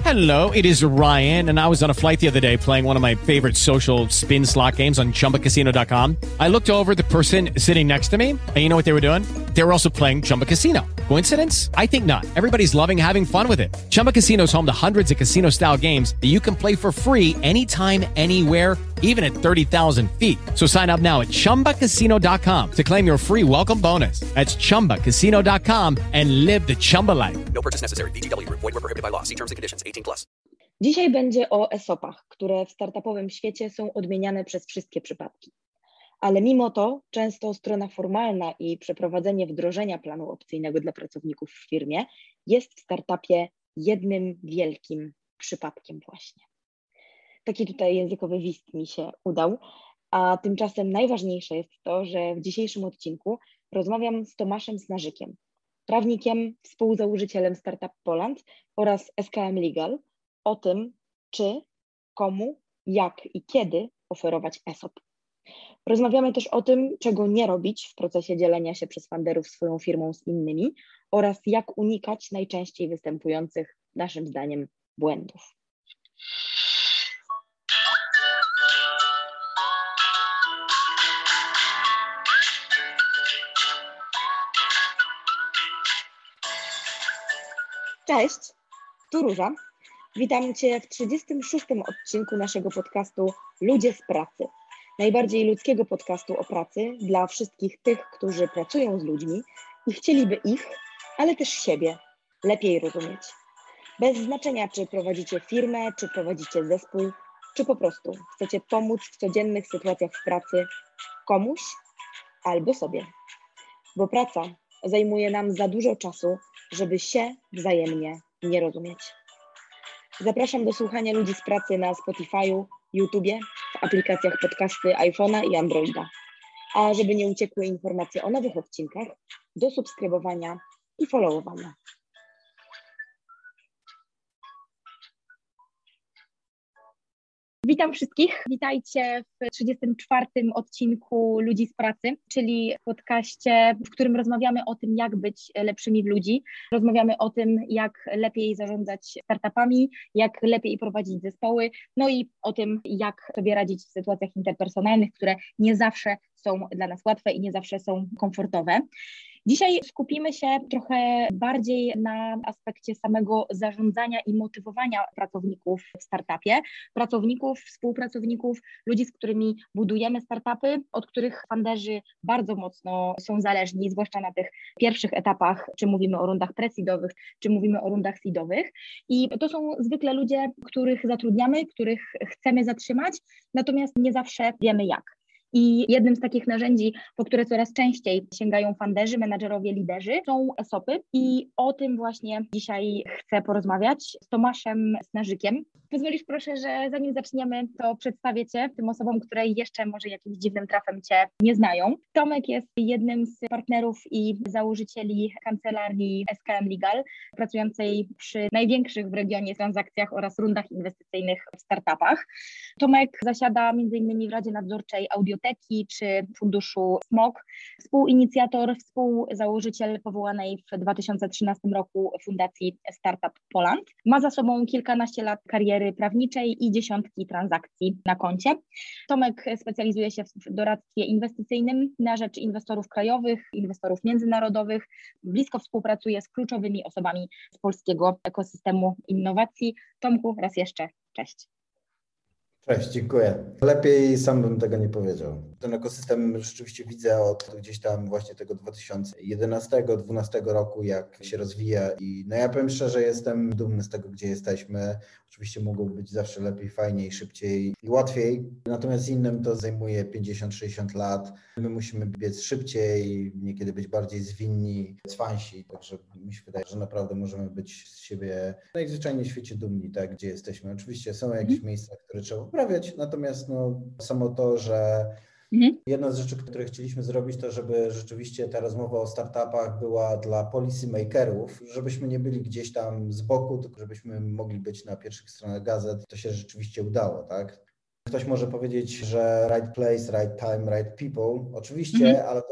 Hello, it is Ryan, and I was on a flight the other day playing one of my favorite social spin slot games on ChumbaCasino.com. I looked over the person sitting next to me, and you know what they were doing? They were also playing Chumba Casino. Coincidence? I think not. Everybody's loving having fun with it. Chumba Casino is home to hundreds of casino-style games that you can play for free anytime, anywhere, even at 30,000 feet. So sign up now at ChumbaCasino.com to claim your free welcome bonus. That's ChumbaCasino.com and live the Chumba life. No purchase necessary. VGW. Void where prohibited by law. See terms and conditions. 18+. Dzisiaj będzie o ESOP-ach, które w startupowym świecie są odmieniane przez wszystkie przypadki. Ale mimo to często strona formalna i przeprowadzenie wdrożenia planu opcyjnego dla pracowników w firmie jest w startupie jednym wielkim przypadkiem właśnie. Taki tutaj językowy wist mi się udał, a tymczasem najważniejsze jest to, że w dzisiejszym odcinku rozmawiam z Tomaszem Snarzykiem, prawnikiem, współzałożycielem Startup Poland oraz SKM Legal o tym, czy, komu, jak i kiedy oferować ESOP. Rozmawiamy też o tym, czego nie robić w procesie dzielenia się przez funderów swoją firmą z innymi oraz jak unikać najczęściej występujących, naszym zdaniem, błędów. Cześć, tu Róża. Witam Cię w 36. odcinku naszego podcastu Ludzie z pracy. Najbardziej ludzkiego podcastu o pracy dla wszystkich tych, którzy pracują z ludźmi i chcieliby ich, ale też siebie lepiej rozumieć. Bez znaczenia, czy prowadzicie firmę, czy prowadzicie zespół, czy po prostu chcecie pomóc w codziennych sytuacjach w pracy komuś albo sobie. Bo praca zajmuje nam za dużo czasu, żeby się wzajemnie nie rozumieć. Zapraszam do słuchania Ludzi z pracy na Spotify'u, YouTubie, w aplikacjach podcasty iPhone'a i Androida. A żeby nie uciekły informacje o nowych odcinkach, do subskrybowania i followowania. Witam wszystkich. Witajcie w 34. odcinku Ludzi z pracy, czyli podcaście, w którym rozmawiamy o tym, jak być lepszymi w ludzi. Rozmawiamy o tym, jak lepiej zarządzać startupami, jak lepiej prowadzić zespoły, no i o tym, jak sobie radzić w sytuacjach interpersonalnych, które nie zawsze są dla nas łatwe i nie zawsze są komfortowe. Dzisiaj skupimy się trochę bardziej na aspekcie samego zarządzania i motywowania pracowników w startupie, pracowników, współpracowników, ludzi, z którymi budujemy startupy, od których funderzy bardzo mocno są zależni, zwłaszcza na tych pierwszych etapach, czy mówimy o rundach pre-seedowych, czy mówimy o rundach seedowych. I to są zwykle ludzie, których zatrudniamy, których chcemy zatrzymać, natomiast nie zawsze wiemy jak. I jednym z takich narzędzi, po które coraz częściej sięgają funderzy, menadżerowie, liderzy, są ESOP-y i o tym właśnie dzisiaj chcę porozmawiać z Tomaszem Snarzykiem. Pozwolisz proszę, że zanim zaczniemy, to przedstawię Cię tym osobom, które jeszcze może jakimś dziwnym trafem Cię nie znają. Tomek jest jednym z partnerów i założycieli kancelarii SKM Legal, pracującej przy największych w regionie transakcjach oraz rundach inwestycyjnych w startupach. Tomek zasiada m.in. w Radzie Nadzorczej Audioteki czy funduszu SMOK, współinicjator, współzałożyciel powołanej w 2013 roku Fundacji Startup Poland. Ma za sobą kilkanaście lat kariery prawniczej i dziesiątki transakcji na koncie. Tomek specjalizuje się w doradztwie inwestycyjnym na rzecz inwestorów krajowych, inwestorów międzynarodowych. Blisko współpracuje z kluczowymi osobami z polskiego ekosystemu innowacji. Tomku, raz jeszcze cześć. Cześć, dziękuję. Lepiej sam bym tego nie powiedział. Ten ekosystem rzeczywiście widzę od gdzieś tam właśnie tego 2011-2012 roku, jak się rozwija i no ja powiem szczerze, jestem dumny z tego, gdzie jesteśmy. Oczywiście mogło być zawsze lepiej, fajniej, szybciej i łatwiej, natomiast innym to zajmuje 50-60 lat. My musimy biec szybciej, niekiedy być bardziej zwinni, cwansi, także mi się wydaje, że naprawdę możemy być z siebie najzwyczajniej w świecie dumni, tak, gdzie jesteśmy. Oczywiście są jakieś miejsca, które trzeba poprawiać, natomiast no, samo to, że jedna z rzeczy, które chcieliśmy zrobić, to żeby rzeczywiście ta rozmowa o startupach była dla policy makerów, żebyśmy nie byli gdzieś tam z boku, tylko żebyśmy mogli być na pierwszych stronach gazet. To się rzeczywiście udało, tak? Ktoś może powiedzieć, że right place, right time, right people. Oczywiście, ale to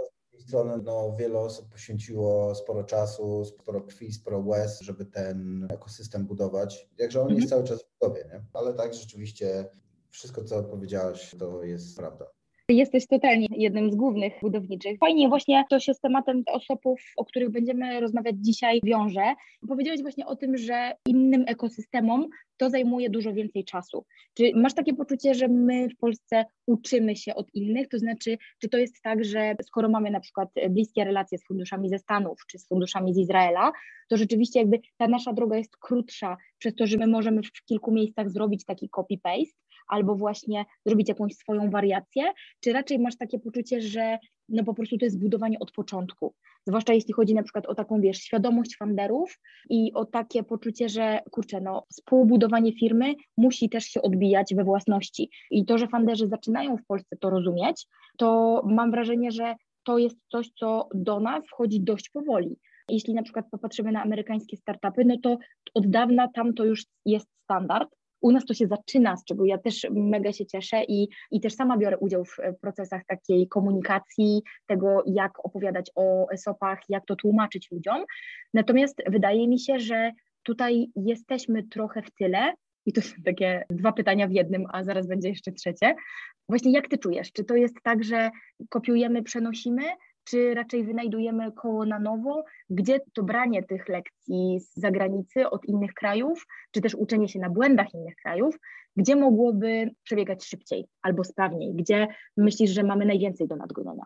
strony wiele osób poświęciło sporo czasu, sporo krwi, sporo łez, żeby ten ekosystem budować. Jakże on jest cały czas w budowie, nie? Ale tak rzeczywiście wszystko, co powiedziałaś, to jest prawda. Jesteś totalnie jednym z głównych budowniczych. Fajnie właśnie to się z tematem osobów, o których będziemy rozmawiać dzisiaj, wiąże. Powiedziałeś właśnie o tym, że innym ekosystemom to zajmuje dużo więcej czasu. Czy masz takie poczucie, że my w Polsce uczymy się od innych? To znaczy, czy to jest tak, że skoro mamy na przykład bliskie relacje z funduszami ze Stanów czy z funduszami z Izraela, to rzeczywiście jakby ta nasza droga jest krótsza przez to, że my możemy w kilku miejscach zrobić taki copy-paste albo właśnie zrobić jakąś swoją wariację, czy raczej masz takie poczucie, że po prostu to jest budowanie od początku, zwłaszcza jeśli chodzi na przykład o taką, świadomość funderów i o takie poczucie, że współbudowanie firmy musi też się odbijać we własności i to, że funderzy zaczynają w Polsce to rozumieć, to mam wrażenie, że to jest coś, co do nas wchodzi dość powoli. Jeśli na przykład popatrzymy na amerykańskie startupy, no to od dawna tam to już jest standard. U nas to się zaczyna, z czego ja też mega się cieszę i też sama biorę udział w procesach takiej komunikacji, tego jak opowiadać o ESOP-ach, jak to tłumaczyć ludziom. Natomiast wydaje mi się, że tutaj jesteśmy trochę w tyle i to są takie dwa pytania w jednym, a zaraz będzie jeszcze trzecie. Właśnie jak ty czujesz? Czy to jest tak, że kopiujemy, przenosimy, czy raczej wynajdujemy koło na nowo? Gdzie to branie tych lekcji z zagranicy, od innych krajów, czy też uczenie się na błędach innych krajów, gdzie mogłoby przebiegać szybciej albo sprawniej? Gdzie myślisz, że mamy najwięcej do nadgonienia?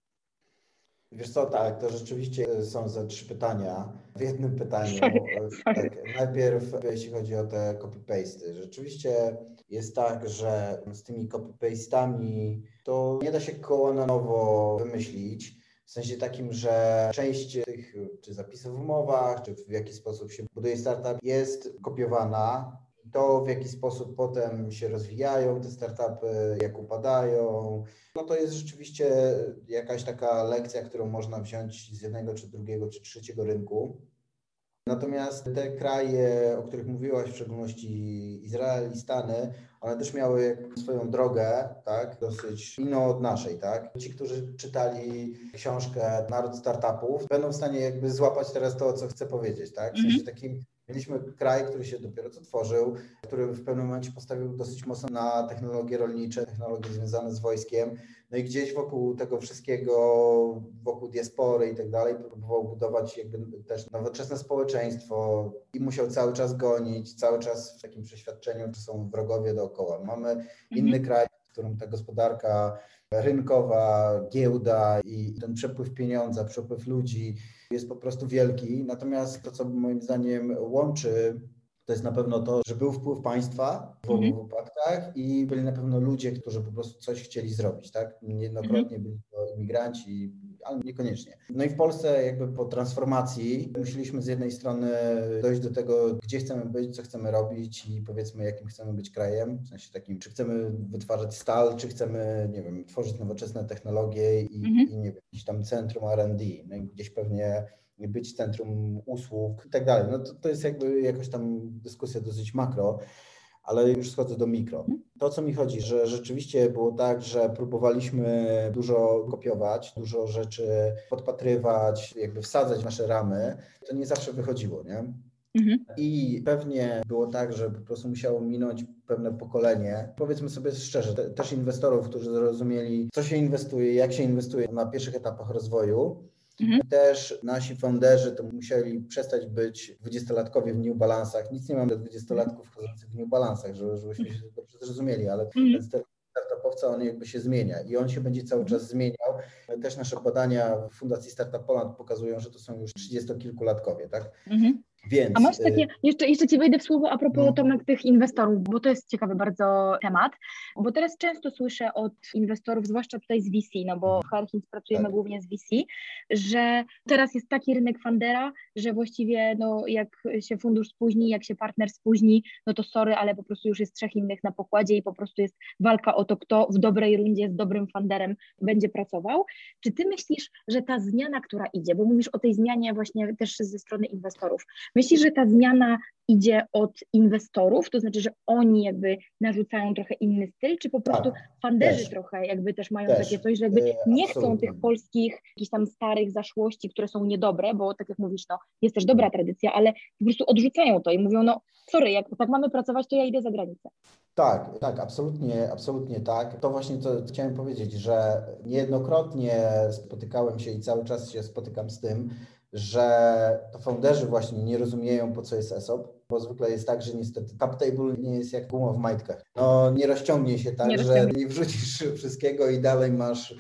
Wiesz co, tak, to rzeczywiście są ze 3 pytania w jednym pytaniu. Sorry. Tak, najpierw jeśli chodzi o te copy-pasty. Rzeczywiście jest tak, że z tymi copy-pastami to nie da się koła na nowo wymyślić. W sensie takim, że część tych czy zapisów w umowach, czy w jaki sposób się buduje startup jest kopiowana. To, w jaki sposób potem się rozwijają te startupy, jak upadają, no to jest rzeczywiście jakaś taka lekcja, którą można wziąć z jednego, czy drugiego, czy trzeciego rynku. Natomiast te kraje, o których mówiłaś, w szczególności Izrael i Stany, one też miały swoją drogę, tak, dosyć inną od naszej, tak. Ci, którzy czytali książkę Naród Startupów, będą w stanie jakby złapać teraz to, co chcę powiedzieć, tak. W sensie takim mieliśmy kraj, który się dopiero co tworzył, który w pewnym momencie postawił dosyć mocno na technologie rolnicze, technologie związane z wojskiem, no i gdzieś wokół tego wszystkiego, wokół diaspory i tak dalej, próbował budować jakby też nowoczesne społeczeństwo i musiał cały czas gonić, cały czas w takim przeświadczeniu, że są wrogowie dookoła. Mamy inny kraj, w którym ta gospodarka rynkowa, giełda i ten przepływ pieniądza, przepływ ludzi jest po prostu wielki. Natomiast to, co moim zdaniem łączy, to jest na pewno to, że był wpływ państwa w obu wypadkach i byli na pewno ludzie, którzy po prostu coś chcieli zrobić, tak? Niejednokrotnie byli to imigranci, ale niekoniecznie. No i w Polsce jakby po transformacji musieliśmy z jednej strony dojść do tego, gdzie chcemy być, co chcemy robić i powiedzmy, jakim chcemy być krajem, w sensie takim, czy chcemy wytwarzać stal, czy chcemy, nie wiem, tworzyć nowoczesne technologie i nie wiem, gdzieś tam centrum R&D, no i gdzieś pewnie być centrum usług i tak dalej. No to jest jakby jakaś tam dyskusja dosyć makro, ale już schodzę do mikro. To, co mi chodzi, że rzeczywiście było tak, że próbowaliśmy dużo kopiować, dużo rzeczy podpatrywać, jakby wsadzać w nasze ramy, to nie zawsze wychodziło, nie? I pewnie było tak, że po prostu musiało minąć pewne pokolenie. Powiedzmy sobie szczerze, też inwestorów, którzy zrozumieli, co się inwestuje, jak się inwestuje na pierwszych etapach rozwoju. Też nasi founderzy to musieli przestać być 20-latkowie w New Balance'ach. Nic nie mam do 20-latków chodzących w New Balance'ach, żebyśmy się dobrze zrozumieli, ale ten startupowca, on jakby się zmienia i on się będzie cały czas zmieniał. Też nasze badania w Fundacji Startup Poland pokazują, że to są już 30-kilkulatkowie, tak? Więc, a masz takie, jeszcze Ci wejdę w słowo a propos Tomek tych inwestorów, bo to jest ciekawy bardzo temat, bo teraz często słyszę od inwestorów, zwłaszcza tutaj z VC, no bo w Harkins pracujemy głównie z VC, że teraz jest taki rynek fundera, że właściwie no jak się fundusz spóźni, jak się partner spóźni, no to sorry, ale po prostu już jest 3 innych na pokładzie i po prostu jest walka o to, kto w dobrej rundzie z dobrym funderem będzie pracował. Czy Ty myślisz, że ta zmiana, która idzie, bo mówisz o tej zmianie właśnie też ze strony inwestorów, Myślisz, że ta zmiana idzie od inwestorów, to znaczy, że oni jakby narzucają trochę inny styl, czy po prostu Tak, funderzy też, trochę jakby też mają takie też, coś, że jakby nie chcą absolutnie. tych polskich jakichś tam starych zaszłości, które są niedobre, bo tak jak mówisz, no jest też dobra tradycja, ale po prostu odrzucają to i mówią, no sorry, jak tak mamy pracować, to ja idę za granicę. Tak, tak, absolutnie, absolutnie tak. To właśnie to chciałem powiedzieć, że niejednokrotnie spotykałem się i cały czas się spotykam z tym, że to founderzy właśnie nie rozumieją, po co jest ESOP, bo zwykle jest tak, że niestety cap table nie jest jak guma w majtkach. No nie rozciągnie się tak, Nie że rozciągnie. nie wrzucisz wszystkiego i dalej masz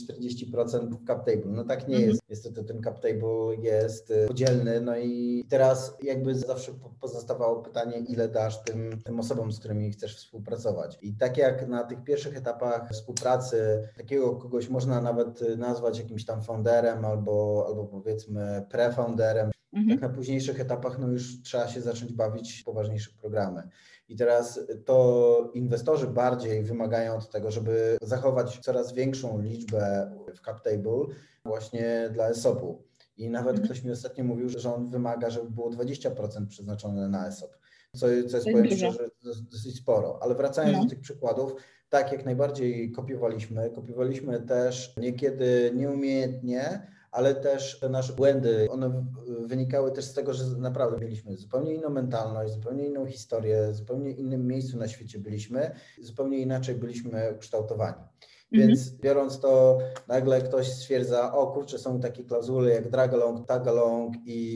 30-40% w cap table. No tak nie jest. Niestety ten cap table jest podzielny, no i teraz jakby zawsze pozostawało pytanie, ile dasz tym osobom, z którymi chcesz współpracować. I tak jak na tych pierwszych etapach współpracy, takiego kogoś można nawet nazwać jakimś tam founderem albo powiedzmy pre-founderem, tak na późniejszych etapach no już trzeba się zacząć bawić w poważniejsze programy. I teraz to inwestorzy bardziej wymagają od tego, żeby zachować coraz większą liczbę w cap table właśnie dla ESOP-u. I nawet ktoś mi ostatnio mówił, że on wymaga, żeby było 20% przeznaczone na ESOP, co jest powiem szczerze, dosyć sporo. Ale wracając do tych przykładów, tak jak najbardziej kopiowaliśmy też niekiedy nieumiejętnie, ale też te nasze błędy, one wynikały też z tego, że naprawdę mieliśmy zupełnie inną mentalność, zupełnie inną historię, zupełnie innym miejscu na świecie byliśmy, zupełnie inaczej byliśmy ukształtowani. Więc biorąc to, nagle ktoś stwierdza, o kurczę, są takie klauzule jak drag along, tag along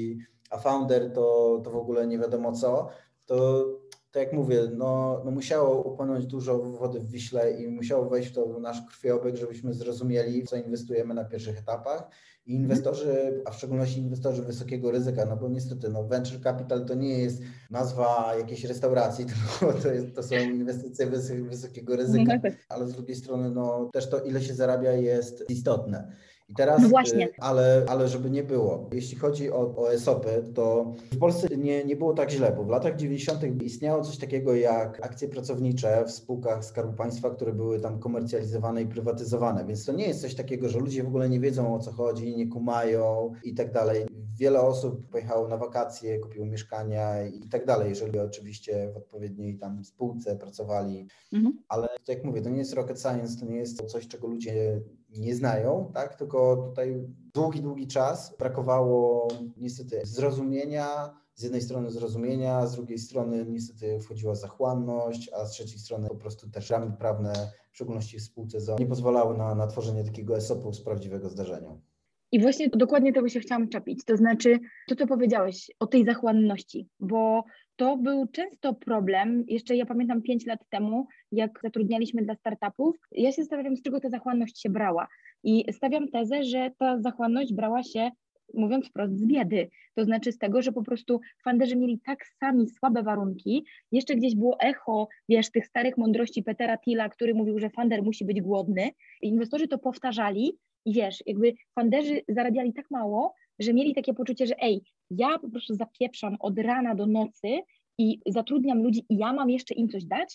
a founder to w ogóle nie wiadomo co, to jak mówię, no musiało upłynąć dużo wody w Wiśle i musiało wejść w to nasz krwiobieg, żebyśmy zrozumieli, w co inwestujemy na pierwszych etapach. I inwestorzy, a w szczególności inwestorzy wysokiego ryzyka, no bo niestety venture capital to nie jest nazwa jakiejś restauracji, tylko to są inwestycje wysokiego ryzyka, ale z drugiej strony no też to, ile się zarabia, jest istotne. I teraz, no właśnie. ale żeby nie było, jeśli chodzi o ESOP-y, to w Polsce nie było tak źle, bo w latach 90. istniało coś takiego jak akcje pracownicze w spółkach Skarbu Państwa, które były tam komercjalizowane i prywatyzowane, więc to nie jest coś takiego, że ludzie w ogóle nie wiedzą, o co chodzi, nie kumają i tak dalej. Wiele osób pojechało na wakacje, kupiło mieszkania i tak dalej, jeżeli oczywiście w odpowiedniej tam spółce pracowali, ale to jak mówię, to nie jest rocket science, to nie jest coś, czego ludzie nie znają, tak? Tylko tutaj długi czas brakowało niestety zrozumienia, z jednej strony zrozumienia, z drugiej strony niestety wchodziła zachłanność, a z trzeciej strony po prostu też ramy prawne, w szczególności w spółce ZOO, nie pozwalały na tworzenie takiego ESOP-u z prawdziwego zdarzenia. I właśnie dokładnie tego się chciałam czepić, to znaczy to, co powiedziałeś o tej zachłanności, bo to był często problem, jeszcze ja pamiętam 5 lat temu, jak zatrudnialiśmy dla startupów, ja się zastanawiam, z czego ta zachłanność się brała i stawiam tezę, że ta zachłanność brała się, mówiąc wprost, z biedy, to znaczy z tego, że po prostu funderzy mieli tak sami słabe warunki, jeszcze gdzieś było echo, wiesz, tych starych mądrości Petera Thiela, który mówił, że funder musi być głodny, inwestorzy to powtarzali i wiesz, jakby funderzy zarabiali tak mało, że mieli takie poczucie, że ja po prostu zapieprzam od rana do nocy i zatrudniam ludzi i ja mam jeszcze im coś dać?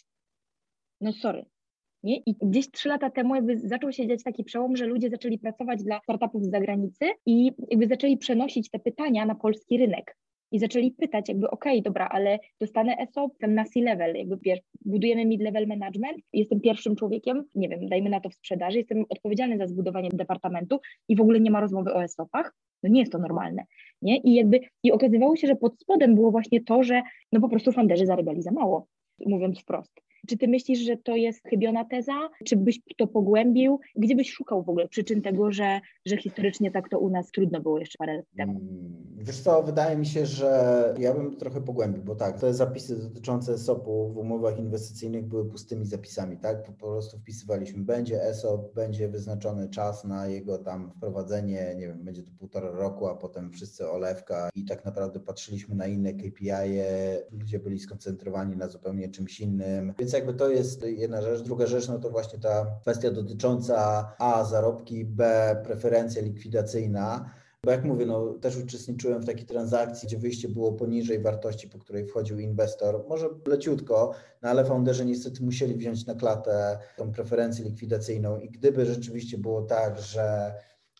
No sorry. Nie? I gdzieś 3 lata temu jakby zaczął się dziać taki przełom, że ludzie zaczęli pracować dla startupów z zagranicy i jakby zaczęli przenosić te pytania na polski rynek. I zaczęli pytać jakby dobra, ale dostanę ESOP, tam na C-level, jakby wiesz, budujemy mid-level management, jestem pierwszym człowiekiem, nie wiem, dajmy na to w sprzedaży, jestem odpowiedzialny za zbudowanie departamentu i w ogóle nie ma rozmowy o ESOP-ach, no nie jest to normalne, nie? I okazywało się, że pod spodem było właśnie to, że no po prostu funderzy zarabiali za mało, mówiąc wprost. Czy ty myślisz, że to jest chybiona teza? Czy byś to pogłębił? Gdzie byś szukał w ogóle przyczyn tego, że historycznie tak to u nas trudno było jeszcze parę lat temu? Wiesz co, wydaje mi się, że ja bym trochę pogłębił, bo tak, te zapisy dotyczące ESOP-u w umowach inwestycyjnych były pustymi zapisami, tak? Po prostu wpisywaliśmy, będzie ESOP, będzie wyznaczony czas na jego tam wprowadzenie, nie wiem, będzie to 1,5 roku, a potem wszyscy olewka i tak naprawdę patrzyliśmy na inne KPI-e, ludzie byli skoncentrowani na zupełnie czymś innym, więc jakby to jest jedna rzecz. Druga rzecz, no to właśnie ta kwestia dotycząca A, zarobki, B, preferencja likwidacyjna. Bo jak mówię, no też uczestniczyłem w takiej transakcji, gdzie wyjście było poniżej wartości, po której wchodził inwestor. Może leciutko, no ale founderzy niestety musieli wziąć na klatę tą preferencję likwidacyjną i gdyby rzeczywiście było tak, że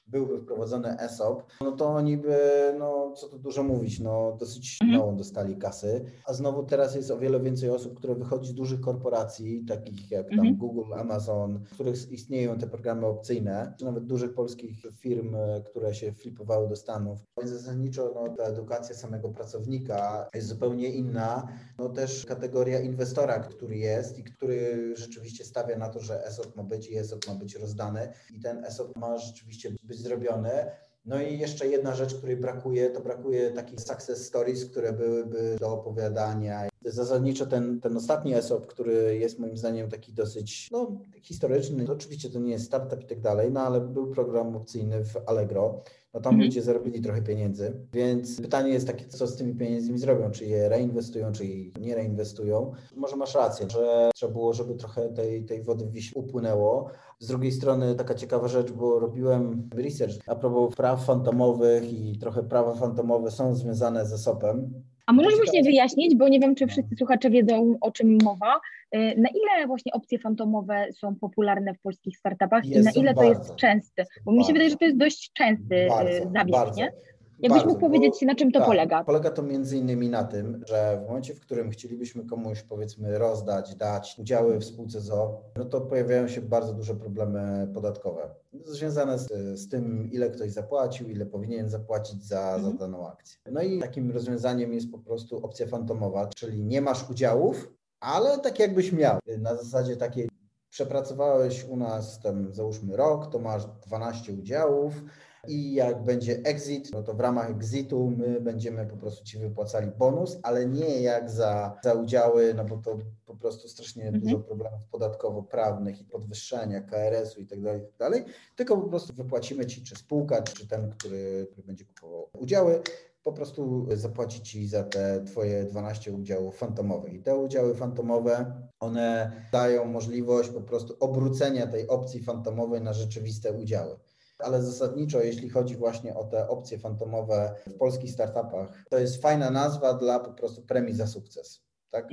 byłby wprowadzony ESOP, no to oni by, no co tu dużo mówić, no dosyć mało dostali kasy, a znowu teraz jest o wiele więcej osób, które wychodzi z dużych korporacji, takich jak tam Google, Amazon, w których istnieją te programy opcyjne, czy nawet dużych polskich firm, które się flipowały do Stanów. Więc zasadniczo no, ta edukacja samego pracownika jest zupełnie inna. No też kategoria inwestora, który jest i który rzeczywiście stawia na to, że ESOP ma być i ESOP ma być rozdany i ten ESOP ma rzeczywiście być zrobiony. No i jeszcze jedna rzecz, której brakuje, to brakuje takich success stories, które byłyby do opowiadania. Zasadniczo ten ostatni ESOP, który jest moim zdaniem taki dosyć historyczny, to oczywiście to nie jest startup i tak dalej, no ale był program opcyjny w Allegro. No tam ludzie zarobili trochę pieniędzy, więc pytanie jest takie, co z tymi pieniędzmi zrobią, czy je reinwestują, czy je nie reinwestują. Może masz rację, że trzeba było, żeby trochę tej wody w Wiśle upłynęło. Z drugiej strony taka ciekawa rzecz, bo robiłem research a propos praw fantomowych i trochę prawa fantomowe są związane ze ESOP-em. A możesz właśnie wyjaśnić, bo nie wiem, czy wszyscy słuchacze wiedzą, o czym mowa, na ile właśnie opcje fantomowe są popularne w polskich startupach i na ile to jest częste? Bo mi się wydaje, że to jest dość częsty zabieg, nie? Jakbyś mógł powiedzieć, na czym to polega? Polega to między innymi na tym, że w momencie, w którym chcielibyśmy komuś, powiedzmy, dać udziały w spółce z o.o., no to pojawiają się bardzo duże problemy podatkowe związane z tym, ile ktoś zapłacił, ile powinien zapłacić za daną akcję. No i takim rozwiązaniem jest po prostu opcja fantomowa, czyli nie masz udziałów, ale tak jakbyś miał. Na zasadzie takiej, przepracowałeś u nas tam załóżmy rok, to masz 12 udziałów, i jak będzie exit, no to w ramach exitu my będziemy po prostu Ci wypłacali bonus, ale nie jak za udziały, no bo to po prostu strasznie dużo problemów podatkowo-prawnych i podwyższenia KRS-u i tak dalej, tylko po prostu wypłacimy Ci, czy spółka, czy ten, który będzie kupował udziały, po prostu zapłaci Ci za te Twoje 12 udziałów fantomowych. I te udziały fantomowe, one dają możliwość po prostu obrócenia tej opcji fantomowej na rzeczywiste udziały. Ale zasadniczo, jeśli chodzi właśnie o te opcje fantomowe w polskich startupach, to jest fajna nazwa dla po prostu premii za sukces. Tak?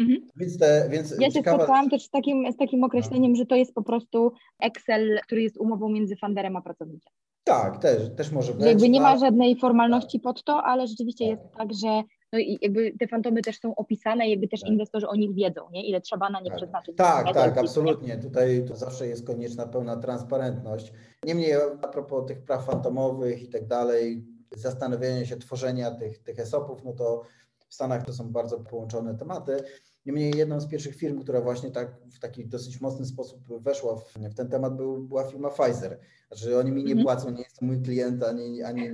Więc ja się spotkałam też z takim określeniem, że to jest po prostu Excel, który jest umową między funderem a pracownikiem. Tak, też może być. Jakby nie ma żadnej formalności pod to, ale rzeczywiście jest tak, że no i jakby te fantomy też są opisane, jakby też inwestorzy o nich wiedzą, nie? Ile trzeba na nie przeznaczyć. Tak, absolutnie. Tutaj to zawsze jest konieczna pełna transparentność. Niemniej a propos tych praw fantomowych i tak dalej, zastanawiania się tworzenia tych ESOP-ów, no to w Stanach to są bardzo połączone tematy. Niemniej jedną z pierwszych firm, która właśnie tak w taki dosyć mocny sposób weszła w ten temat była firma Pfizer. Znaczy oni mi nie płacą, nie jest to mój klient, ani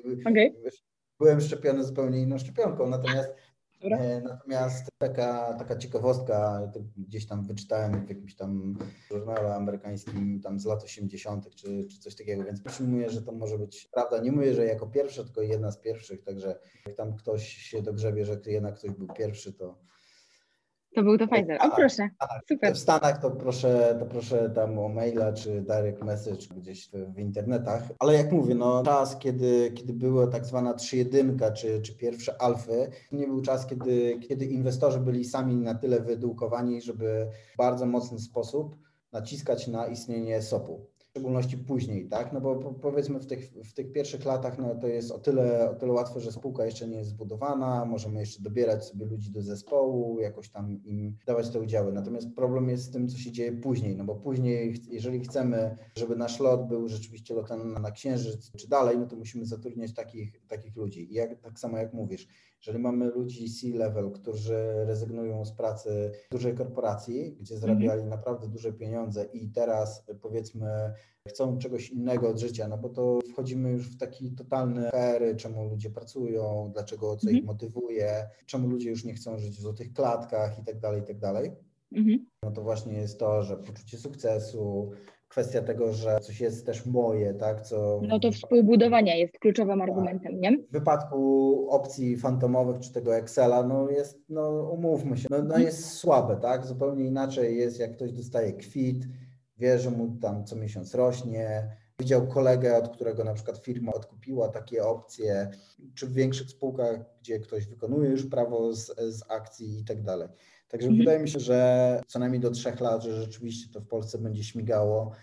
byłem szczepiony zupełnie inną szczepionką, natomiast taka ciekawostka, gdzieś tam wyczytałem w jakimś tam żurnale amerykańskim tam z lat 80. czy coś takiego, więc przyjmuję, że to może być prawda. Nie mówię, że jako pierwsza, tylko jedna z pierwszych, także jak tam ktoś się dogrzebie, że jednak ktoś był pierwszy, to był to Pfizer. O proszę, super. W Stanach to proszę tam o maila czy direct message gdzieś w internetach. Ale jak mówię, no czas, kiedy była tak zwana 3.1 czy pierwsze alfy, to nie był czas, kiedy inwestorzy byli sami na tyle wyedukowani, żeby w bardzo mocny sposób naciskać na istnienie ESOP-u. W szczególności później, tak? No bo powiedzmy w tych pierwszych latach no to jest o tyle łatwe, że spółka jeszcze nie jest zbudowana, możemy jeszcze dobierać sobie ludzi do zespołu, jakoś tam im dawać te udziały. Natomiast problem jest z tym, co się dzieje później, no bo później, jeżeli chcemy, żeby nasz lot był rzeczywiście lotem na Księżyc czy dalej, no to musimy zatrudniać takich ludzi. I tak samo jak mówisz, jeżeli mamy ludzi C-level, którzy rezygnują z pracy w dużej korporacji, gdzie zarabiali naprawdę duże pieniądze i teraz powiedzmy chcą czegoś innego od życia, no bo to wchodzimy już w taki totalny PR, czemu ludzie pracują, dlaczego, co ich motywuje, czemu ludzie już nie chcą żyć w złotych klatkach i tak dalej. No to właśnie jest to, że poczucie sukcesu, kwestia tego, że coś jest też moje, tak? No to współbudowania jest kluczowym argumentem, nie? W wypadku opcji fantomowych czy tego Excela, umówmy się, jest słabe, tak? Zupełnie inaczej jest, jak ktoś dostaje kwit, wie, że mu tam co miesiąc rośnie, widział kolegę, od którego na przykład firma odkupiła takie opcje, czy w większych spółkach, gdzie ktoś wykonuje już prawo z akcji i tak dalej. Także wydaje mi się, że co najmniej do 3 lat, że rzeczywiście to w Polsce będzie śmigało.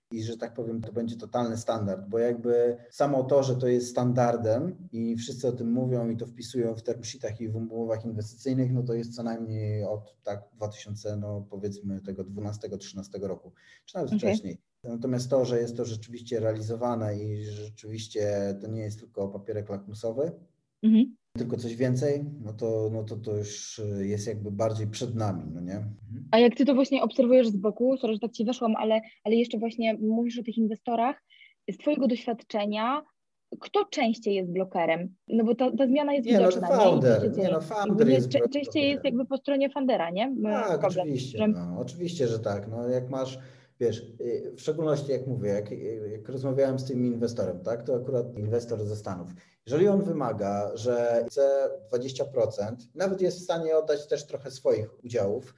i że tak powiem, to będzie totalny standard, bo jakby samo to, że to jest standardem i wszyscy o tym mówią i to wpisują w term sheetach i w umowach inwestycyjnych, no to jest co najmniej od 2000, no powiedzmy tego 12-13 roku, czy nawet wcześniej. Natomiast to, że jest to rzeczywiście realizowane i że rzeczywiście to nie jest tylko papierek lakmusowy, tylko coś więcej, to już jest jakby bardziej przed nami, no nie? A jak ty to właśnie obserwujesz z boku, sorry, że tak ci weszłam, ale jeszcze właśnie mówisz o tych inwestorach, z twojego doświadczenia, kto częściej jest blokerem? No bo ta zmiana jest widoczna. Founder jest częściej jest jakby po stronie fundera, nie? Tak, oczywiście, oczywiście, że tak. No jak masz, wiesz, w szczególności jak mówię, jak rozmawiałem z tym inwestorem, tak, to akurat inwestor ze Stanów. Jeżeli on wymaga, że chce 20%, nawet jest w stanie oddać też trochę swoich udziałów,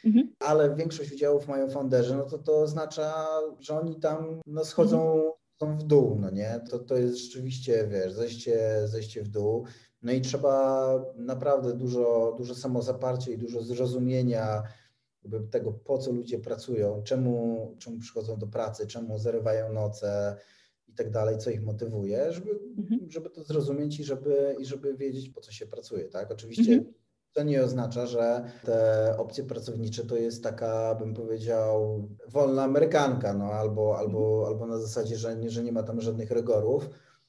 ale większość udziałów mają founderzy, no to oznacza, że oni tam schodzą w dół, no nie? To jest rzeczywiście, wiesz, zejście w dół. No i trzeba naprawdę dużo samozaparcia i dużo zrozumienia tego, po co ludzie pracują, czemu przychodzą do pracy, czemu zarywają noce i tak dalej, co ich motywuje, żeby to zrozumieć i żeby wiedzieć, po co się pracuje, tak? Oczywiście to nie oznacza, że te opcje pracownicze to jest taka, bym powiedział, wolna amerykanka, no albo na zasadzie, że nie ma tam żadnych rygorów.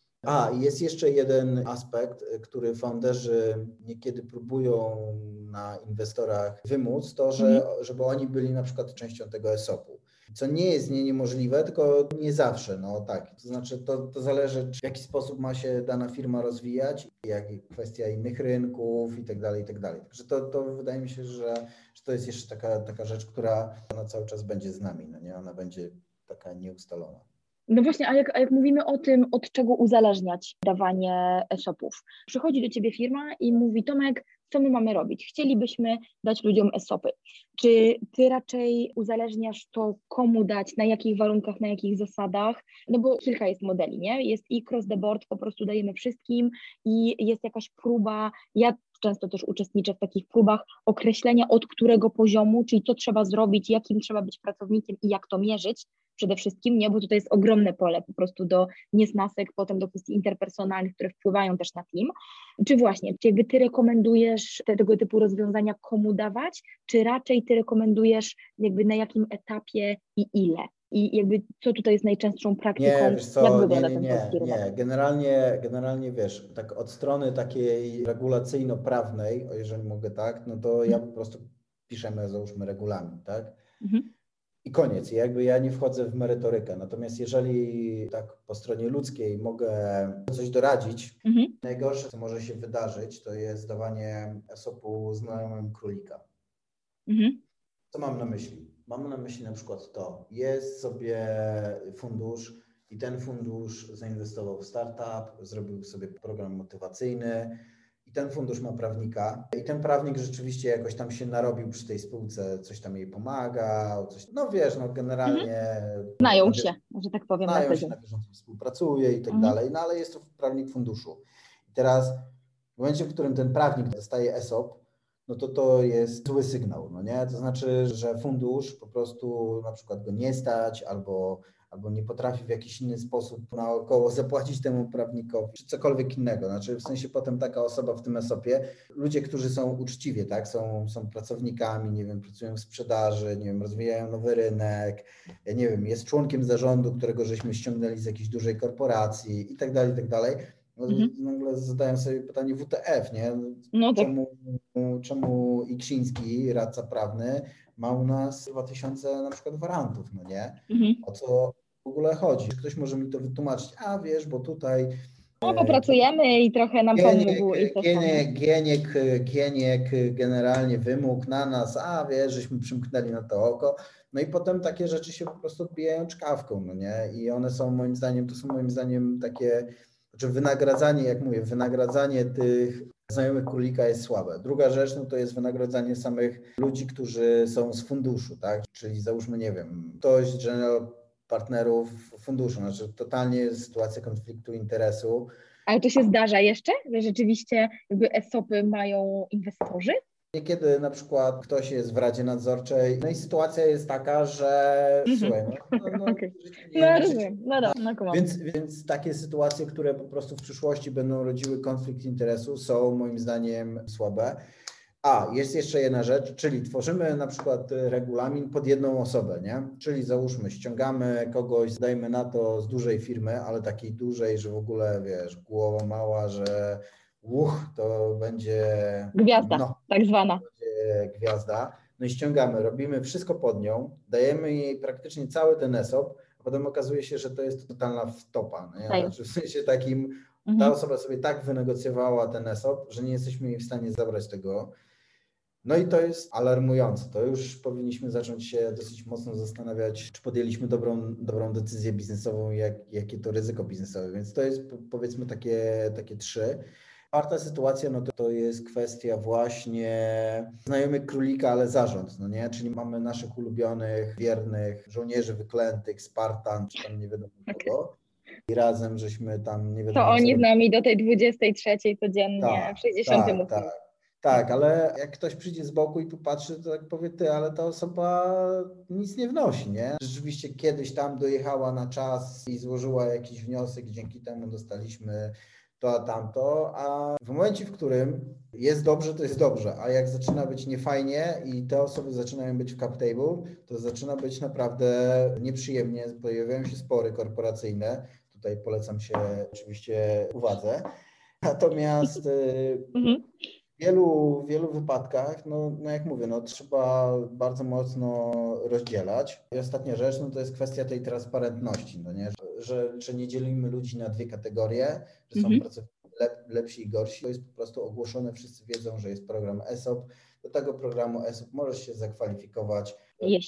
I jest jeszcze jeden aspekt, który founderzy niekiedy próbują na inwestorach wymóc, to, żeby oni byli na przykład częścią tego ESOP-u. Co nie jest niemożliwe, tylko nie zawsze, no tak. To znaczy to zależy, w jaki sposób ma się dana firma rozwijać, jak i kwestia innych rynków i tak dalej, i tak dalej. Także to wydaje mi się, że to jest jeszcze taka rzecz, która cały czas będzie z nami, no nie? Ona będzie taka nieustalona. No właśnie, a jak mówimy o tym, od czego uzależniać dawanie ESOP-ów. Przychodzi do ciebie firma i mówi: Tomek, co my mamy robić? Chcielibyśmy dać ludziom ESOP-y. Czy ty raczej uzależniasz to, komu dać, na jakich warunkach, na jakich zasadach? No bo kilka jest modeli, nie? Jest i cross the board, po prostu dajemy wszystkim i jest jakaś próba, ja często też uczestniczę w takich próbach określenia, od którego poziomu, czyli co trzeba zrobić, jakim trzeba być pracownikiem i jak to mierzyć przede wszystkim, nie? Bo tutaj jest ogromne pole po prostu do niesnasek, potem do kwestii interpersonalnych, które wpływają też na team. Czy właśnie, czy jakby ty rekomendujesz tego typu rozwiązania komu dawać, czy raczej ty rekomendujesz jakby na jakim etapie i ile? I jakby co tutaj jest najczęstszą praktyką? Nie, wiesz co, jak wygląda ten polski rynek? Nie. Generalnie wiesz, tak od strony takiej regulacyjno-prawnej, jeżeli mogę tak, no to ja po prostu piszemy, załóżmy, regulamin, tak? I koniec. Jakby ja nie wchodzę w merytorykę. Natomiast jeżeli tak po stronie ludzkiej mogę coś doradzić, najgorsze, co może się wydarzyć, to jest dawanie ESOP-u znajomym królika. Co mam na myśli? Mam na myśli na przykład to, jest sobie fundusz i ten fundusz zainwestował w startup, zrobił sobie program motywacyjny i ten fundusz ma prawnika i ten prawnik rzeczywiście jakoś tam się narobił przy tej spółce, coś tam jej pomagał, coś, no wiesz, no generalnie... Znają się, że tak powiem. Znają się, na bieżąco współpracuje i tak dalej, no ale jest to prawnik funduszu. I teraz w momencie, w którym ten prawnik dostaje ESOP, no to jest zły sygnał, no nie? To znaczy, że fundusz po prostu na przykład go nie stać albo nie potrafi w jakiś inny sposób naokoło zapłacić temu prawnikowi, czy cokolwiek innego. Znaczy w sensie potem taka osoba w tym ESOP-ie, ludzie, którzy są uczciwie, tak, są pracownikami, nie wiem, pracują w sprzedaży, nie wiem, rozwijają nowy rynek, nie wiem, jest członkiem zarządu, którego żeśmy ściągnęli z jakiejś dużej korporacji i tak dalej. No, nagle zadają sobie pytanie WTF, nie? No tak. Czemu Iksiński, radca prawny, ma u nas 2000 na przykład warantów, no nie? O co w ogóle chodzi? Ktoś może mi to wytłumaczyć, wiesz, bo tutaj... No bo pracujemy i trochę nam pomógł. Gieniek generalnie wymógł na nas, wiesz, żeśmy przymknęli na to oko, no i potem takie rzeczy się po prostu odbijają czkawką, no nie? I one są moim zdaniem takie... Znaczy wynagradzanie, jak mówię, wynagradzanie tych znajomych królika jest słabe. Druga rzecz, no to jest wynagradzanie samych ludzi, którzy są z funduszu, tak? Czyli załóżmy, nie wiem, ktoś general partnerów funduszu, znaczy totalnie jest sytuacja konfliktu interesu. Ale to się zdarza jeszcze, że rzeczywiście jakby ESOP-y mają inwestorzy? Niekiedy na przykład ktoś jest w Radzie Nadzorczej, no i sytuacja jest taka, że słuchaj, Okay. No rozumiem, Więc takie sytuacje, które po prostu w przyszłości będą rodziły konflikt interesu, są moim zdaniem słabe. Jest jeszcze jedna rzecz, czyli tworzymy na przykład regulamin pod jedną osobę, nie? Czyli załóżmy, ściągamy kogoś, dajmy na to z dużej firmy, ale takiej dużej, że w ogóle, wiesz, głowa mała, że to będzie... Gwiazda, tak zwana. Będzie gwiazda. No i ściągamy, robimy wszystko pod nią, dajemy jej praktycznie cały ten ESOP, a potem okazuje się, że to jest totalna wtopa, nie? Znaczy w sensie takim, ta osoba sobie tak wynegocjowała ten ESOP, że nie jesteśmy jej w stanie zabrać tego. No i to jest alarmujące. To już powinniśmy zacząć się dosyć mocno zastanawiać, czy podjęliśmy dobrą decyzję biznesową, jakie to ryzyko biznesowe. Więc to jest powiedzmy takie 3. Czwarta sytuacja, no to jest kwestia właśnie znajomych królika, ale zarząd, no nie? Czyli mamy naszych ulubionych, wiernych żołnierzy wyklętych, Spartan, czy tam nie wiadomo kogo. I razem żeśmy tam nie wiadomo. To oni z nami do tej 23 codziennie, w 60. Tak, ale jak ktoś przyjdzie z boku i tu patrzy, to tak powie, ale ta osoba nic nie wnosi, nie? Rzeczywiście kiedyś tam dojechała na czas i złożyła jakiś wniosek, dzięki temu dostaliśmy to, a tamto, a w momencie, w którym jest dobrze, to jest dobrze, a jak zaczyna być niefajnie i te osoby zaczynają być w cap table, to zaczyna być naprawdę nieprzyjemnie, pojawiają się spory korporacyjne. Tutaj polecam się oczywiście uwadze. Natomiast w wielu wypadkach, no jak mówię, trzeba bardzo mocno rozdzielać. I ostatnia rzecz, to jest kwestia tej transparentności, no nie? Że nie dzielimy ludzi na 2 kategorie, że są pracownicy lepsi i gorsi. To jest po prostu ogłoszone, wszyscy wiedzą, że jest program ESOP. Do tego programu ESOP możesz się zakwalifikować.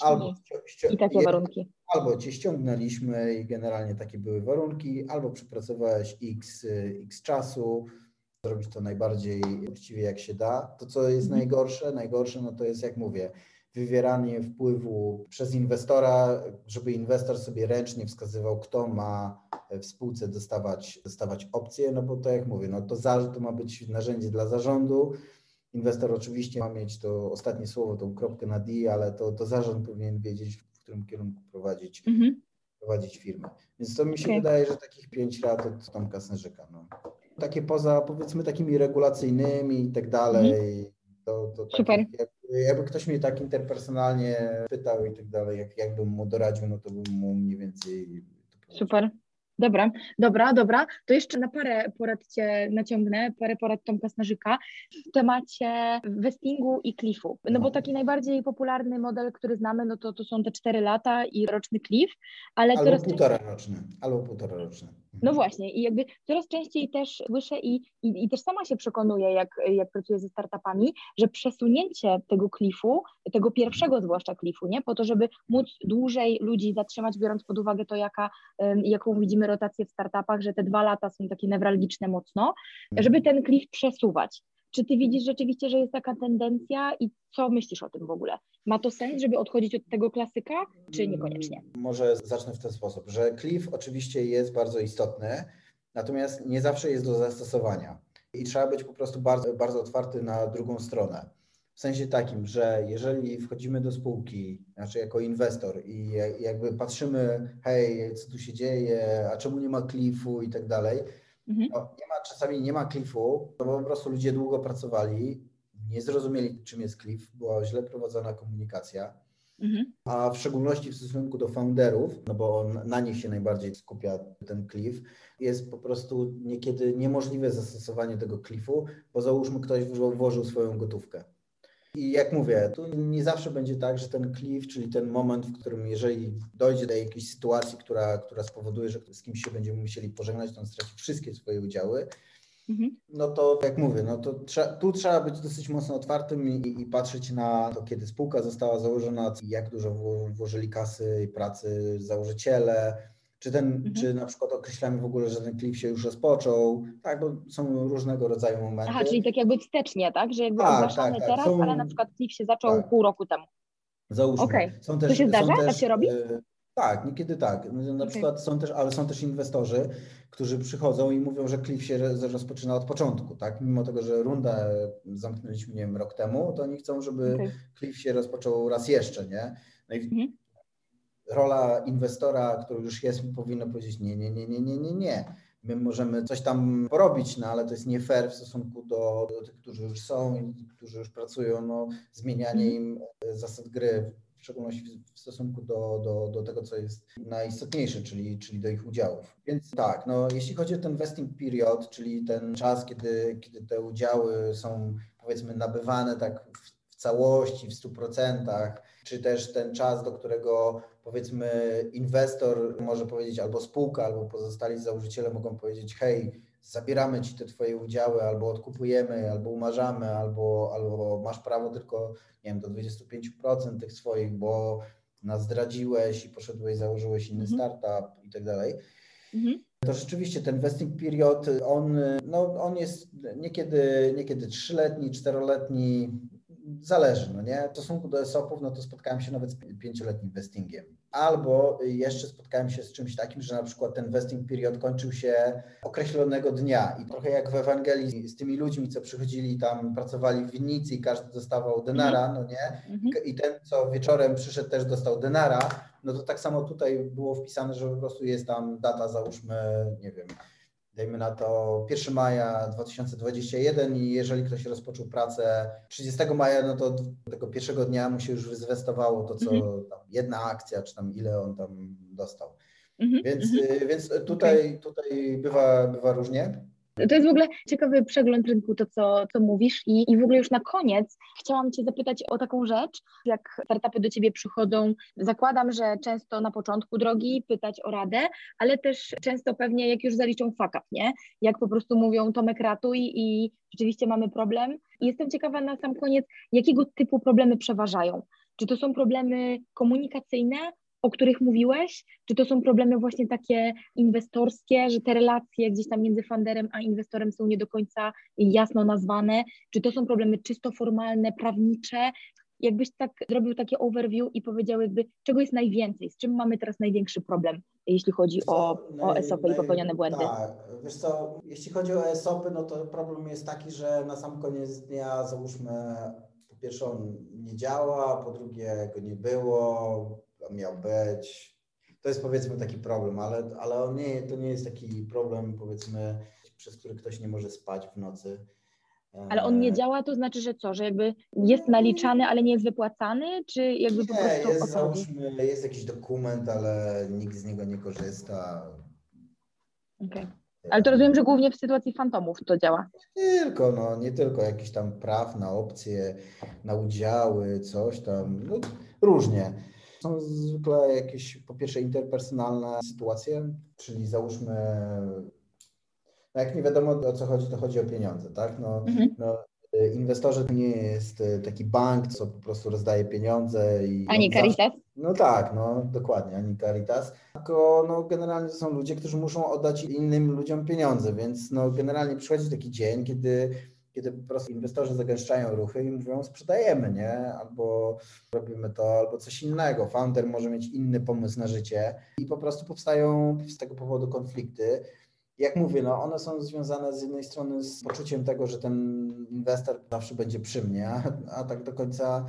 I takie warunki. Albo cię ściągnęliśmy i generalnie takie były warunki, albo przepracowałeś x czasu, zrobić to najbardziej uczciwie jak się da. To, co jest najgorsze, to jest, jak mówię, wywieranie wpływu przez inwestora, żeby inwestor sobie ręcznie wskazywał, kto ma w spółce dostawać opcje, no bo to jak mówię, to ma być narzędzie dla zarządu. Inwestor oczywiście ma mieć to ostatnie słowo, tą kropkę na D, ale to zarząd powinien wiedzieć, w którym kierunku prowadzić firmę. Więc to mi się wydaje, że takich 5 rad od Tomka Snarzyka. Takie poza, powiedzmy, takimi regulacyjnymi i tak dalej, to super. Jakby ktoś mnie tak interpersonalnie pytał i tak dalej, jakbym mu doradził, to bym mu mniej więcej... Super. Dobra. To jeszcze na parę porad Cię naciągnę, parę porad Tomka Snarzyka w temacie vestingu i cliffu. Bo taki najbardziej popularny model, który znamy, to są te 4 lata i roczny cliff, ale albo coraz półtora roczne. No właśnie i jakby coraz częściej też słyszę i też sama się przekonuję, jak pracuję ze startupami, że przesunięcie tego cliffu, tego pierwszego zwłaszcza cliffu, nie, po to, żeby móc dłużej ludzi zatrzymać, biorąc pod uwagę to, jaką widzimy rotację w startupach, że te 2 lata są takie newralgiczne mocno, żeby ten cliff przesuwać. Czy ty widzisz rzeczywiście, że jest taka tendencja i co myślisz o tym w ogóle? Ma to sens, żeby odchodzić od tego klasyka, czy niekoniecznie? Może zacznę w ten sposób, że cliff oczywiście jest bardzo istotny, natomiast nie zawsze jest do zastosowania i trzeba być po prostu bardzo, bardzo otwarty na drugą stronę. W sensie takim, że jeżeli wchodzimy do spółki, znaczy jako inwestor i jakby patrzymy, hej, co tu się dzieje, a czemu nie ma cliffu i tak dalej, czasami nie ma cliffu, bo po prostu ludzie długo pracowali, nie zrozumieli, czym jest cliff, była źle prowadzona komunikacja, a w szczególności w stosunku do founderów, bo na nich się najbardziej skupia ten cliff, jest po prostu niekiedy niemożliwe zastosowanie tego cliffu, bo załóżmy ktoś włożył swoją gotówkę. I jak mówię, tu nie zawsze będzie tak, że ten cliff, czyli ten moment, w którym jeżeli dojdzie do jakiejś sytuacji, która spowoduje, że z kimś się będziemy musieli pożegnać, to on straci wszystkie swoje udziały, no to jak mówię, tu trzeba być dosyć mocno otwartym i patrzeć na to, kiedy spółka została założona, jak dużo włożyli kasy i pracy założyciele, czy na przykład określamy w ogóle, że ten cliff się już rozpoczął, tak, bo są różnego rodzaju momenty. Aha, czyli tak jakby wstecznie, tak, że jakby ogłaszamy teraz, ale na przykład cliff się zaczął pół roku temu. Załóżmy. Okej. To się zdarza? Tak się robi? Tak, niekiedy tak. Na przykład są też inwestorzy, którzy przychodzą i mówią, że Cliff się rozpoczyna od początku, tak? Mimo tego, że rundę zamknęliśmy, nie wiem, rok temu, to oni chcą, żeby Cliff się rozpoczął raz jeszcze, nie? No i rola inwestora, który już jest, powinna powiedzieć nie. My możemy coś tam porobić, no ale to jest nie fair w stosunku do tych, którzy już są i którzy już pracują, no zmienianie im zasad gry, w szczególności w stosunku do tego, co jest najistotniejsze, czyli do ich udziałów. Więc tak, no jeśli chodzi o ten vesting period, czyli ten czas, kiedy te udziały są powiedzmy nabywane tak w całości, w 100%, czy też ten czas, do którego powiedzmy inwestor może powiedzieć, albo spółka, albo pozostali założyciele mogą powiedzieć, hej, zabieramy ci te twoje udziały, albo odkupujemy, albo umarzamy, albo masz prawo tylko, nie wiem, do 25% tych swoich, bo nas zdradziłeś i poszedłeś, założyłeś inny startup i tak dalej. To rzeczywiście ten vesting period, on jest niekiedy 3-letni, 4-letni, zależy, no nie? W stosunku do ESOP-ów, no to spotkałem się nawet z 5-letnim vestingiem. Albo jeszcze spotkałem się z czymś takim, że na przykład ten vesting period kończył się określonego dnia i trochę jak w Ewangelii z tymi ludźmi, co przychodzili tam, pracowali w winnicy i każdy dostawał denara, no nie? I ten, co wieczorem przyszedł, też dostał denara, no to tak samo tutaj było wpisane, że po prostu jest tam data, załóżmy, nie wiem, dajmy na to 1 maja 2021 i jeżeli ktoś rozpoczął pracę 30 maja, no to tego pierwszego dnia mu się już wyzwestowało to, co tam jedna akcja, czy tam ile on tam dostał. Więc tutaj bywa różnie. To jest w ogóle ciekawy przegląd rynku, to co mówisz i w ogóle już na koniec chciałam Cię zapytać o taką rzecz, jak startupy do Ciebie przychodzą, zakładam, że często na początku drogi pytać o radę, ale też często pewnie jak już zaliczą fuck up, nie? Jak po prostu mówią Tomek ratuj i rzeczywiście mamy problem. I jestem ciekawa na sam koniec, jakiego typu problemy przeważają? Czy to są problemy komunikacyjne, o których mówiłeś? Czy to są problemy właśnie takie inwestorskie, że te relacje gdzieś tam między funderem a inwestorem są nie do końca jasno nazwane? Czy to są problemy czysto formalne, prawnicze? Jakbyś tak zrobił takie overview i powiedział jakby, czego jest najwięcej, z czym mamy teraz największy problem, jeśli chodzi o ESOP-y i popełnione błędy? Tak, wiesz co, jeśli chodzi o ESOP-y, no to problem jest taki, że na sam koniec dnia załóżmy, po pierwsze on nie działa, po drugie go nie było, miał być. To jest powiedzmy taki problem, ale to nie jest taki problem powiedzmy, przez który ktoś nie może spać w nocy. Ale on nie działa, to znaczy, że co? Że jakby jest naliczany, ale nie jest wypłacany? Czy jakby po prostu jest, załóżmy, jest jakiś dokument, ale nikt z niego nie korzysta. Okay. Ale to rozumiem, że głównie w sytuacji fantomów to działa. Nie tylko jakiś tam praw na opcje, na udziały, coś tam, no, różnie. Są zwykle jakieś, po pierwsze, interpersonalne sytuacje, czyli załóżmy, no jak nie wiadomo o co chodzi, to chodzi o pieniądze, tak? Inwestorzy to nie jest taki bank, co po prostu rozdaje pieniądze. Ani Caritas? No tak, dokładnie, ani Caritas. Tylko generalnie to są ludzie, którzy muszą oddać innym ludziom pieniądze, więc generalnie przychodzi taki dzień, kiedy po prostu inwestorzy zagęszczają ruchy i mówią sprzedajemy, nie? Albo robimy to, albo coś innego. Founder może mieć inny pomysł na życie i po prostu powstają z tego powodu konflikty. Jak mówię, one są związane z jednej strony z poczuciem tego, że ten inwestor zawsze będzie przy mnie, a tak do końca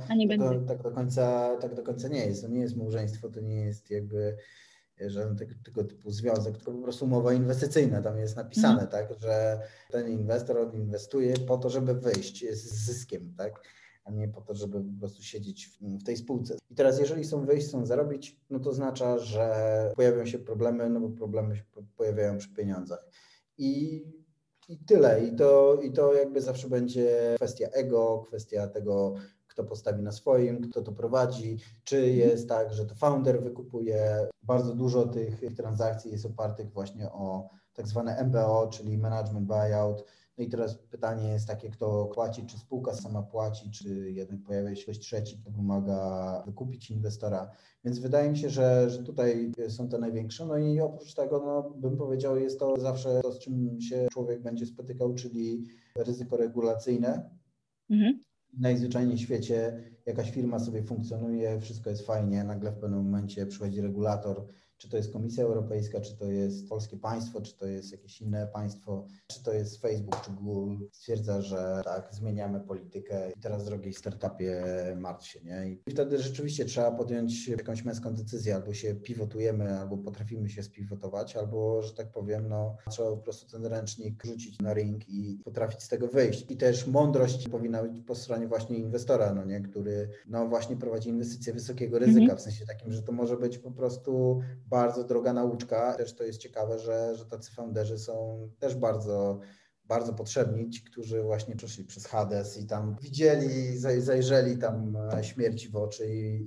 tak do końca nie jest. To nie jest małżeństwo, to nie jest jakby żaden tego typu związek, tylko po prostu umowa inwestycyjna. Tam jest napisane, tak, że ten inwestor on inwestuje po to, żeby wyjść z zyskiem, tak, a nie po to, żeby po prostu siedzieć w tej spółce. I teraz jeżeli chcą wyjść, chcą zarobić, to oznacza, że pojawią się problemy, bo problemy się pojawiają przy pieniądzach. I tyle. I to jakby zawsze będzie kwestia ego, kwestia tego, kto postawi na swoim, kto to prowadzi, czy jest tak, że to founder wykupuje. Bardzo dużo tych transakcji jest opartych właśnie o tak zwane MBO, czyli management buyout. No i teraz pytanie jest takie, kto płaci, czy spółka sama płaci, czy jednak pojawia się ktoś trzeci, kto pomaga wykupić inwestora. Więc wydaje mi się, że tutaj są te największe. No i oprócz tego, bym powiedział, jest to zawsze to, z czym się człowiek będzie spotykał, czyli ryzyko regulacyjne. najzwyczajniej w świecie jakaś firma sobie funkcjonuje, wszystko jest fajnie, nagle w pewnym momencie przychodzi regulator, czy to jest Komisja Europejska, czy to jest polskie państwo, czy to jest jakieś inne państwo, czy to jest Facebook, czy Google, stwierdza, że tak, zmieniamy politykę i teraz drogi startupie martw się, nie? I wtedy rzeczywiście trzeba podjąć jakąś męską decyzję, albo się pivotujemy, albo potrafimy się spivotować, albo, że tak powiem, no, trzeba po prostu ten ręcznik rzucić na ring i potrafić z tego wyjść. I też mądrość powinna być po stronie właśnie inwestora, no nie? Który no właśnie prowadzi inwestycje wysokiego ryzyka, w sensie takim, że to może być po prostu bardzo droga nauczka. Też to jest ciekawe, że tacy founderzy są też bardzo potrzebni, ci, którzy właśnie przeszli przez Hades i tam widzieli, zajrzeli tam śmierci w oczy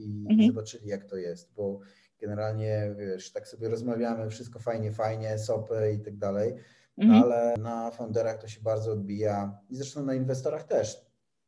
i zobaczyli, jak to jest, bo generalnie, wiesz, tak sobie rozmawiamy, wszystko fajnie, sopy i tak dalej, ale na founderach to się bardzo odbija i zresztą na inwestorach też.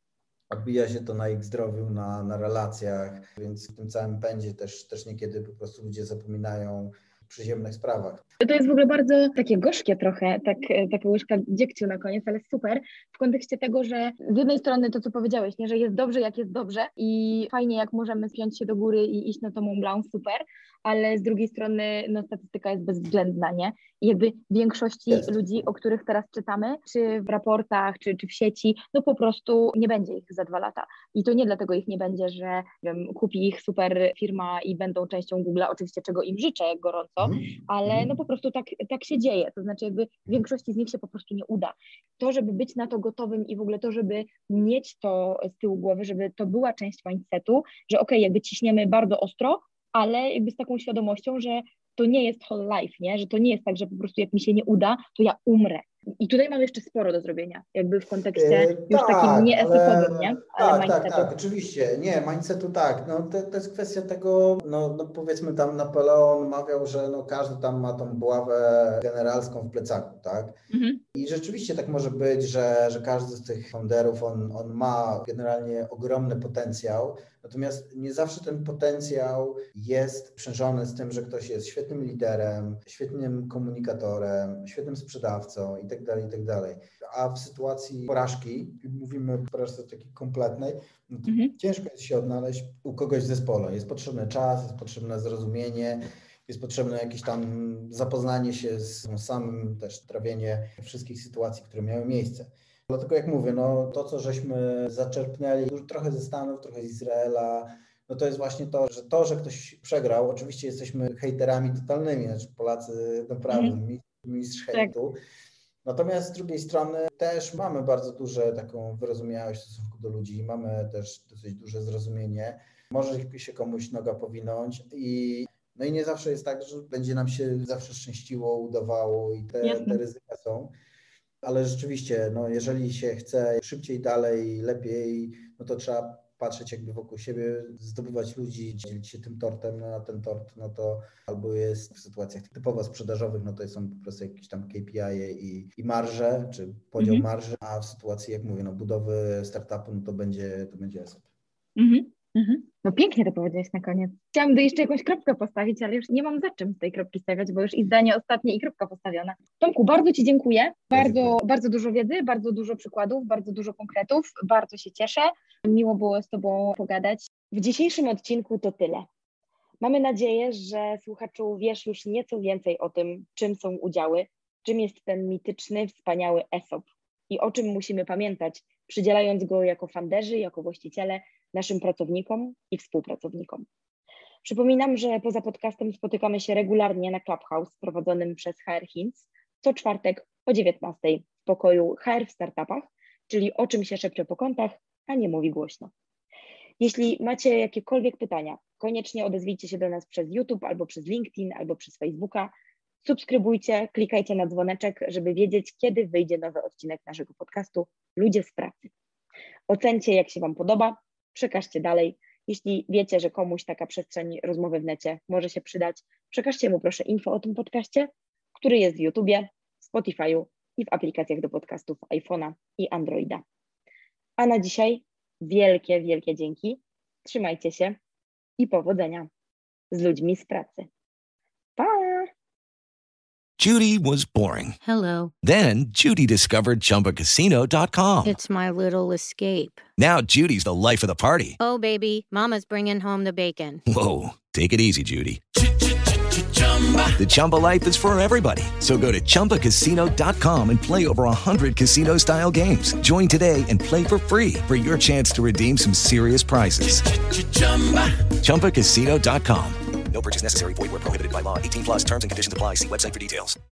Odbija się to na ich zdrowiu, na relacjach, więc w tym całym pędzie też niekiedy po prostu ludzie zapominają o przyziemnych sprawach. To jest w ogóle bardzo takie gorzkie trochę, taka łyżka dziegciu na koniec, ale super w kontekście tego, że z jednej strony to, co powiedziałeś, nie, że jest dobrze, jak jest dobrze i fajnie, jak możemy spiąć się do góry i iść na tą Mont Blanc, super, ale z drugiej strony no, statystyka jest bezwzględna, nie? I jakby większości ludzi, o których teraz czytamy, czy w raportach, czy w sieci, no po prostu nie będzie ich za 2 lata. I to nie dlatego ich nie będzie, że wiem, kupi ich super firma i będą częścią Google'a, oczywiście czego im życzę gorąco, ale no po prostu tak się dzieje, to znaczy jakby większości z nich się po prostu nie uda. To, żeby być na to gotowym i w ogóle to, żeby mieć to z tyłu głowy, żeby to była część mindsetu, że okej, jakby ciśniemy bardzo ostro, ale jakby z taką świadomością, że to nie jest whole life, nie? Że to nie jest tak, że po prostu jak mi się nie uda, to ja umrę. I tutaj mam jeszcze sporo do zrobienia, jakby w kontekście już takim nie esopowym, nie? Ale mindsetu. Tak, oczywiście. Nie, mindsetu tak. No, to jest kwestia tego, no powiedzmy tam Napoleon mawiał, że no, każdy tam ma tą buławę generalską w plecaku, tak? I rzeczywiście tak może być, że każdy z tych founderów, on ma generalnie ogromny potencjał, natomiast nie zawsze ten potencjał jest sprzężony z tym, że ktoś jest świetnym liderem, świetnym komunikatorem, świetnym sprzedawcą i tak dalej. A w sytuacji porażki, mówimy o porażce takiej kompletnej, no to ciężko jest się odnaleźć u kogoś w zespole. Jest potrzebny czas, jest potrzebne zrozumienie, jest potrzebne jakieś tam zapoznanie się z samym też trawienie wszystkich sytuacji, które miały miejsce. Dlatego jak mówię, no to co żeśmy zaczerpnęli trochę ze Stanów, trochę z Izraela, no to jest właśnie to, że ktoś przegrał. Oczywiście jesteśmy hejterami totalnymi, znaczy Polacy naprawdę mistrz hejtu. Natomiast z drugiej strony też mamy bardzo duże taką wyrozumiałość w stosunku do ludzi, mamy też dosyć duże zrozumienie. Może się komuś noga powinąć no i nie zawsze jest tak, że będzie nam się zawsze szczęściło, udawało i te ryzyka są. Ale rzeczywiście, no jeżeli się chce szybciej, dalej, lepiej, no to trzeba patrzeć jakby wokół siebie, zdobywać ludzi, dzielić się tym tortem, no a ten tort, no to albo jest w sytuacjach typowo sprzedażowych, no to są po prostu jakieś tam KPI i marże, czy podział marży, a w sytuacji, jak mówię, no budowy startupu, no to będzie ESOP. No pięknie to powiedziałeś na koniec. Chciałam jeszcze jakąś kropkę postawić, ale już nie mam za czym tej kropki stawiać, bo już i zdanie ostatnie i kropka postawiona. Tomku, bardzo Ci dziękuję. Bardzo dużo wiedzy, bardzo dużo przykładów, bardzo dużo konkretów. Bardzo się cieszę. Miło było z Tobą pogadać. W dzisiejszym odcinku to tyle. Mamy nadzieję, że słuchaczu wiesz już nieco więcej o tym, czym są udziały, czym jest ten mityczny, wspaniały ESOP i o czym musimy pamiętać, przydzielając go jako funderzy, jako właściciele naszym pracownikom i współpracownikom. Przypominam, że poza podcastem spotykamy się regularnie na Clubhouse prowadzonym przez HR Hints co czwartek o 19:00 w pokoju HR w startupach, czyli o czym się szepcze po kątach, a nie mówi głośno. Jeśli macie jakiekolwiek pytania, koniecznie odezwijcie się do nas przez YouTube albo przez LinkedIn albo przez Facebooka. Subskrybujcie, klikajcie na dzwoneczek, żeby wiedzieć, kiedy wyjdzie nowy odcinek naszego podcastu Ludzie z pracy. Ocencie, jak się Wam podoba, przekażcie dalej. Jeśli wiecie, że komuś taka przestrzeń rozmowy w necie może się przydać, przekażcie mu proszę info o tym podcaście, który jest w YouTubie, Spotify'u i w aplikacjach do podcastów iPhone'a i Androida. A na dzisiaj wielkie, wielkie dzięki. Trzymajcie się i powodzenia z ludźmi z pracy. Pa! Judy was boring. Hello. Then Judy discovered ChumbaCasino.com. It's my little escape. Now Judy's the life of the party. Oh, baby, mama's bringing home the bacon. Whoa, take it easy, Judy. The Chumba life is for everybody. So go to ChumbaCasino.com and play over 100 casino-style games. Join today and play for free for your chance to redeem some serious prizes. ChumbaCasino.com. No purchase necessary. Void where prohibited by law. 18 plus terms and conditions apply. See website for details.